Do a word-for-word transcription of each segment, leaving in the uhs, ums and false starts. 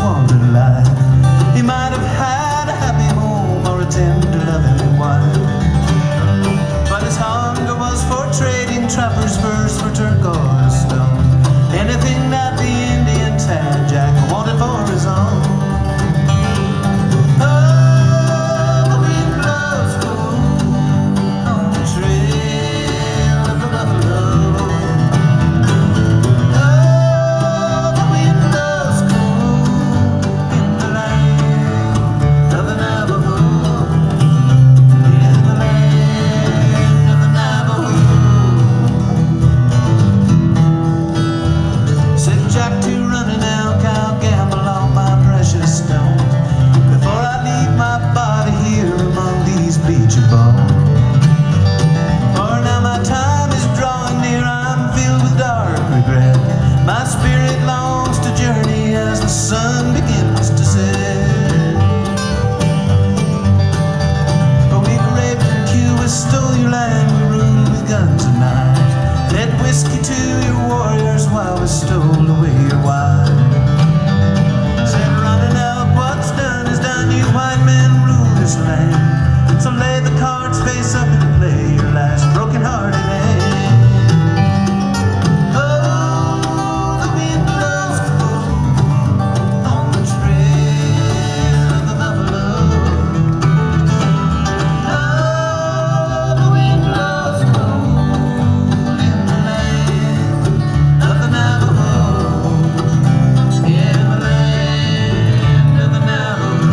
squandered life. He might have had a happy home or a tender loving wife, but his hunger was for trading trappers' furs for turquoise stone. Anything that the Indians had, Jack wanted for his own. Whiskey to your warriors while we stole away your wife. Said running out, what's done is done. You white men rule this land, so lay the cards face up and play your last broken-hearted hand. Oh, the wind blows cold on the trail of the buffalo. Oh, the wind blows cold in the land of the Navajo. In the land of the Navajo.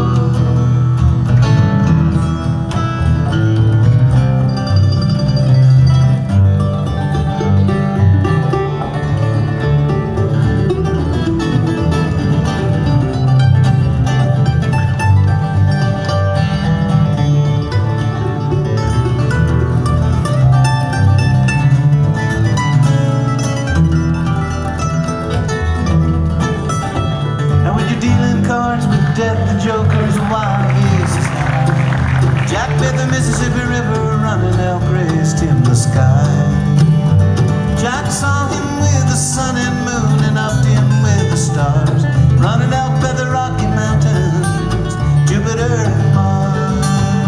Now when you're dealing cards with death, the joker's wild is his eye. Jack bet the Mississippi River running elk raised him the sky. Jack saw him with the sun and moon and upped him with the stars. Running elk by the Rocky Mountains, Jupiter and Mars.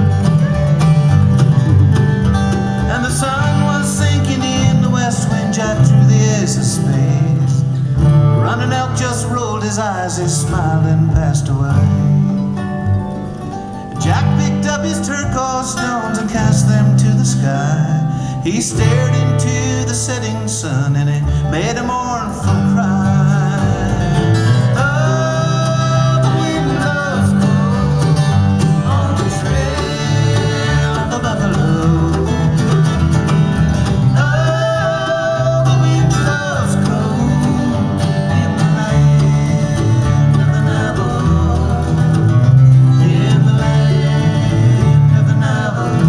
And the sun was sinking in the west when Jack drew the ace of spades. Running elk just rolled his eyes, he smiled and passed away. Jack picked up his turquoise stones and cast them to the sky. He stared into the setting sun and it made a mournful cry. Oh, the wind blows cold on the trail of the buffalo. Oh, the wind blows cold in the land of the Navajo. In the land of the Navajo.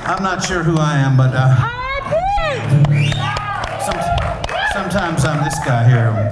I'm not sure who I am, but uh, some, sometimes I'm this guy here.